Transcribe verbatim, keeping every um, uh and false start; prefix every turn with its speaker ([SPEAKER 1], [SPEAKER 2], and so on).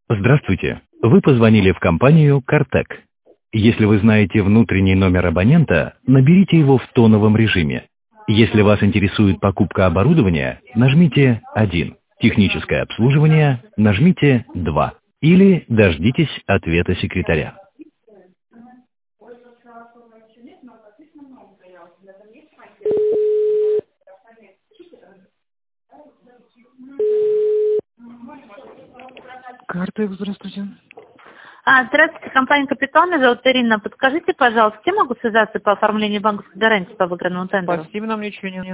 [SPEAKER 1] Здравствуйте. Вы позвонили в компанию «Картек». Если вы знаете внутренний номер абонента, наберите его в тоновом режиме. Если вас интересует покупка оборудования, нажмите один. Техническое обслуживание, нажмите два. Или дождитесь ответа секретаря.
[SPEAKER 2] Картек, здравствуйте.
[SPEAKER 3] А, здравствуйте, компания «Капитан», меня зовут Ирина. Подскажите, пожалуйста, где могу связаться по оформлению банковской гарантии по выигранному тендеру?
[SPEAKER 2] Спасибо, нам ничего не